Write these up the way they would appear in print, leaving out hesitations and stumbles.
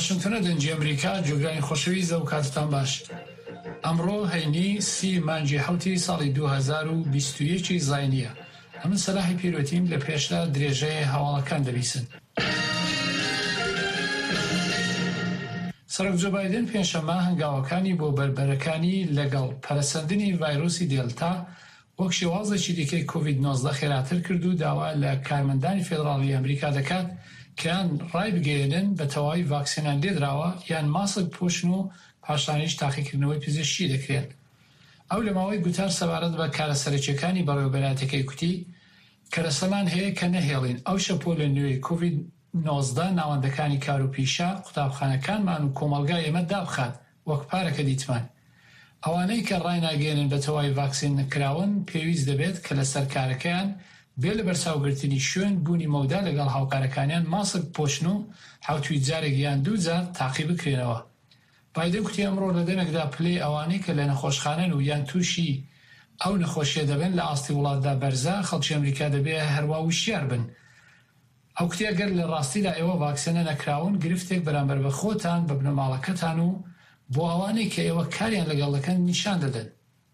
واشنگتن دنجی امریکا جوگرانی خوشویست و کاتتان باش. امرو هینی 30 مانجی حوتی سالی 2021 زاینیه. همین صلاحی پیروتیم لپیشتا دریجه حوالکان دبیسن. سەرۆک جو بایدن پێنجشەممە هەنگاوەکانی بۆ بەربەرەکانی لەگەڵ پەرەسەندنی ڤایرۆسی دێلتا وەک شێوازێکی دیکەی کۆڤید-19 خێراتر کرد و داوا لە کارمەندانی فێدراڵی ئەمریکا دەکات کە یان ڕای بگەێنن بە تەواوی ڤاکسینان لێدراوە یان ماسک پۆشن و پاشانیش تاقیکردنەوەی پزیشکی دەکرێت. ئەو لە ماوەی گوتار سەبارەت بە کارەسەرەکیەکانی بەڕێوەبەراتەکەی کوتی کەرەسەمان هەیە کە نەهێڵین ئەو شەپۆ لە نوێی کۆڤید-19 ناوەندەکانی کار و پیشە قوتابخانەکانمان و کۆمەلگای ئێمە دابخات وەک پارەکە دیتمان. ئەوانەی کە ڕای ناگەێنن بە تەواوی ڤاکسین نەکراون پێویست دەبێت کە لە سەرکارەکەیان بێ لە بەرچاوگرتنی شوێن بوونی مەودا لەگەڵ هاوکارەکانیان ماسک پۆشن و حوتوی جارێک یان دوو جار تاقی بکرێنەوە. بایدن کوتی ئەمڕۆ لە دەمێکدا پلەی ئەوانەی کە لە نەخۆشخانەن و یان تووشی ئەو نەخۆشیە دەبن لە ئاستی وڵاتدا بەرزە خەڵکی ئەمریکا دەبێ هەروە وشیار بن. ئەو کتێ گەر لە ڕاستیدا ئێوە ڤاکسینە نەکراون گرفتێک بەرامبەر بە خۆتان بە بنەماڵەکەتان و بۆ ئەوانەی کە ئێوە کاریان لەگەڵ دەکەن نیشان دەدەن.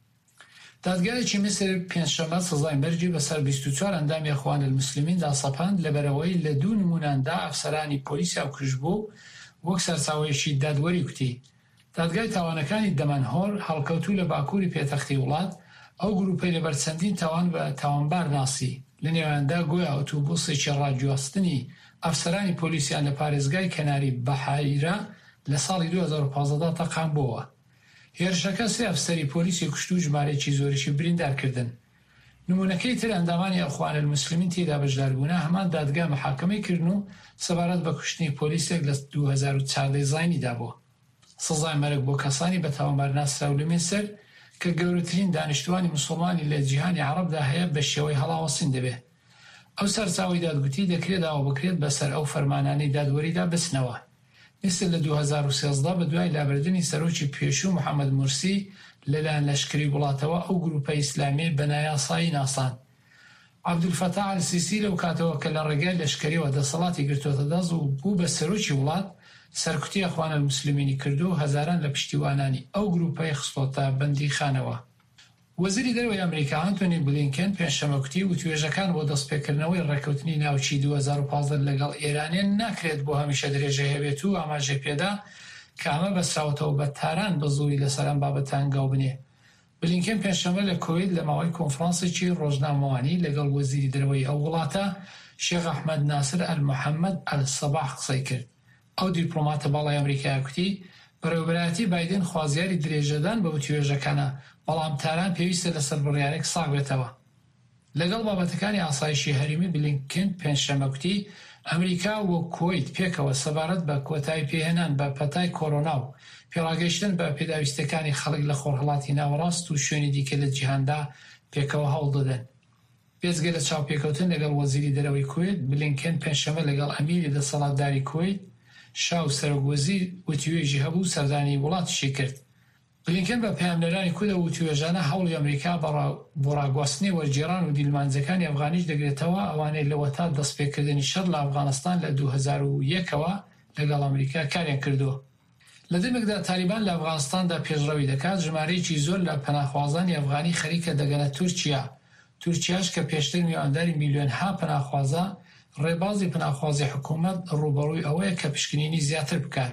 دادگایەکی میسر پێنجشەممە سزای مەرجی بەسەر 24 ئەندامی ئەخوان المسلمیندا سەپاند لەبەرەوەی لە دوو نموناندا ئەفسەرانی پۆلیسیا کوژبوو وەک سەرچاوەیەکی دادوەری کوتی. دادگای تاوانەکانی دەمەنهۆر هەڵکەوتوو لە باکووری پێتەختی وڵات ئەو گروپەی لەبەر چەندین تاوان بە تاوانبار ناسی لە نێواندا گویا ئۆتۆبوسێکی ڕاگواستنی ئەفسەرانی پۆلیسیان لە پارێزگای کەناری بەحایرە لە ساڵی 2015 تەقام بووە. هێرشەکە سێ ئەفسەری پۆلیسی کوشت و ژمارەیەکی زۆریشی بریندارکردن. نمونەکەی تر ئەندامانی ئەخوان المسلمین تێدا بەشداربوونە هەمان دادگا محاکمەی کردن و سەبارەت بە کوشتنی پۆلیسێک لە 2014 زاینیدا بووە. سزای مەرگ بۆ کەسانی بە تاوانبار ناسراو لە میسر کە گەورەترین دانیشتوانی موسڵمانی لە جیهانی عەرەبدا هەیە بە شێوەی هەڵاوەسین دەبێت. ئەو سەرچاوی دادگوتی دەکرێت داوا بکرێت بەسەر ئەو فەرمانانەی دادوەریدا بچنەوە. مثل لە 2013 بە دوای لابردنی سەرۆکی پێشوو محەممەد مورسی لەلایەن لەشکری وڵاتەوە ئەو گروپە ئیسلامی بە نایاسایی ناسان. عەبدولفەتاح ئەلسیسی لەو کاتەوە کە لە ڕێگای لەشکریەوە دەسەڵاتی گرتوۆتە دەست و بوو بە سەرۆکی وڵات سەرکوتی ئەخوان المسلمینی کردو و هەزاران لە پشتیوانانی ئەو گروپەی خستۆتە بەندی خانەوە. وەزیری دەرەوەی ئەمریکا ئەنتۆنی بلینکن پێنجشەممە کوتی وتوێژەکان بۆ دەستپێکردنەوەی ڕێکەوتنی ناوچی 2015 لەگەڵ ئێرانیان ناکرێت بۆ هەمیشە درێژە هەبێت و ئاماژە پێدا کە ئەمە بەسراوەتەوە بە تاران بە زووی لەسەر ئەم بابەتان گاو بنێ. بلینکن پێنجشەممە لە کۆوید لە ماوەی کۆنفرانسێکی ڕۆژنامەوانی لەگەڵ وەزیری دەرەوەی ئەو وڵاتە شێخ ئەحمەد ناسر ئەلموحەممەد ئەلسەباح قسەی کرد. ئەو دیپلۆماتە باڵای ئەمریکای کوتی بەڕێوەبەرایەتی بایدن خوازیاری درێژەدان بە وتوێژەکانە بەڵام تاران پێویستە لەسەر بڕیارێک ساغ بێتەوە. لەگەڵ بابەتەکانی ئاسایشی هەرێمی بلینکن پێنجشەممە کوتی ئەمریکا و کۆید پێکەوە سەبارەت بە کۆتایی پێهێنان بە پەتای کۆرۆنا و پێڕاگەیشتن بە پێداویستەکانی خەڵک لە خۆرهەڵاتی ناوەڕاست و شوێنی دیکە لە جیهاندا پێکەوە هەوڵ دەدەن. پێچگە لە چاوپێکەوتن لەگەڵ وەزیری دەرەوەی کوێت بلینکن پێنجشەممە لەگەڵ ئەمیری دەسەڵاتداری کوێت شاو سەرۆکوەزیر وتوێژی هەبوو سەردانی وڵاتیشی کرد. بلینکن بە پەیامنەرانی کورد و وتوێژانە هەوڵی ئەمریکا بۆ ڕاگواستنی وەرگێڕان و دیلمانجەکانی ئەفغانیش دەگرێتەوە ئەوانەی لەوە تا دەستپێکردنی شەڕ لە ئەفغانستان لە 2001ەوە لەگەڵ ئەمریکا کاریان کردووە. لە دەمێکدا تالیبان لە ئەفغانستاندا پێشڕەوی دەکات ژمارەیەکی زۆر لە پەناهخوازانی ئەفغانی خەریکە دەگەنە تورکیا. تورکیاش کە پێشتر میوانداری میلیۆنها پەناهخوازە ڕێبازی پەناهخوازی حکوومەت ڕوبەڕووی ئەوەیە کە پشکنینی زیاتر بکات.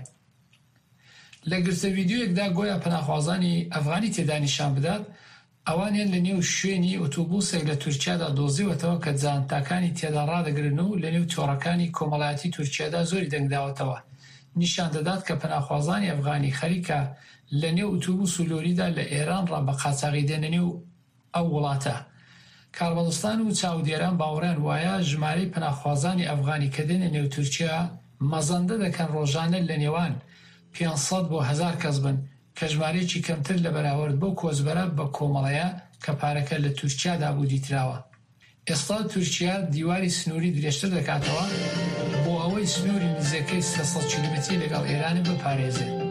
لە گرتە ڤیدیۆیەکدا گۆیا پەناهخوازانی ئەفغانی تێدا نیشان بدات ئەوانیان لە نێو شوێنی ئۆتۆبوسێک لە تورکیادا دۆزیوەتەوە کە جانتاکانی تێدا ڕادەگرن و لە نێو تۆڕەکانی کۆمەڵایەتی تورکیادا زۆری دەنگداوەتەوە. نیشان دەدات کە پەناهخوازانی ئەفغانی خەریکە لە نێو ئۆتۆبوس و لۆریدا لە ئێران ڕا بە قاچاغی دێنە نێو ئەو وڵاتە. کاربەدەستان و چاودێران باوەڕیان وایە ژمارەی پەناهخوازانی ئەفغانی کە دێنە نێو تورکیا مەزەندە دەکەن ڕۆژانە لە نێوان 500 بۆ 1000 کەس بن کە ژمارەیەکی کەمتر لە بەراورد بۆ کۆچبەرە بە کۆمەڵەیە کە پارەکە لە تورکیادا بوو دیتراوە. ئێستا تورکیا دیواری سنووری درێژتر دەکاتەوە بۆ ئەوەی سنووری نزیکەی 300 کیلومتری لەگەڵ ئێران بپارێزێت.